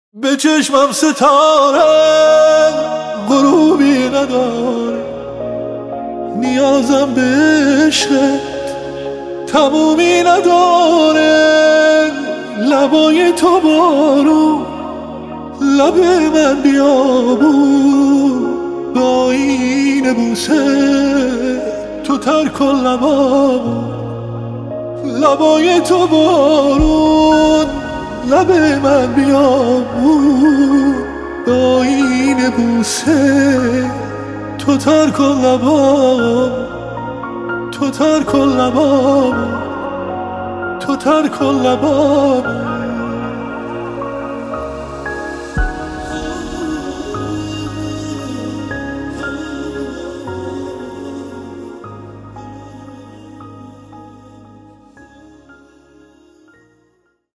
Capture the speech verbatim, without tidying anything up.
به چشمم ستاره غروبی نداره، نیازم به عشقت تمومی نداره. لبای تو بارون، لب من بیابون، به آیین بوسه تو تر کن لبامو. لبای تو بارون، لب من بیابون، به آیین بوسه تو تر کن لبامو. تو تر کن لبامو، تو تر کن لبامو.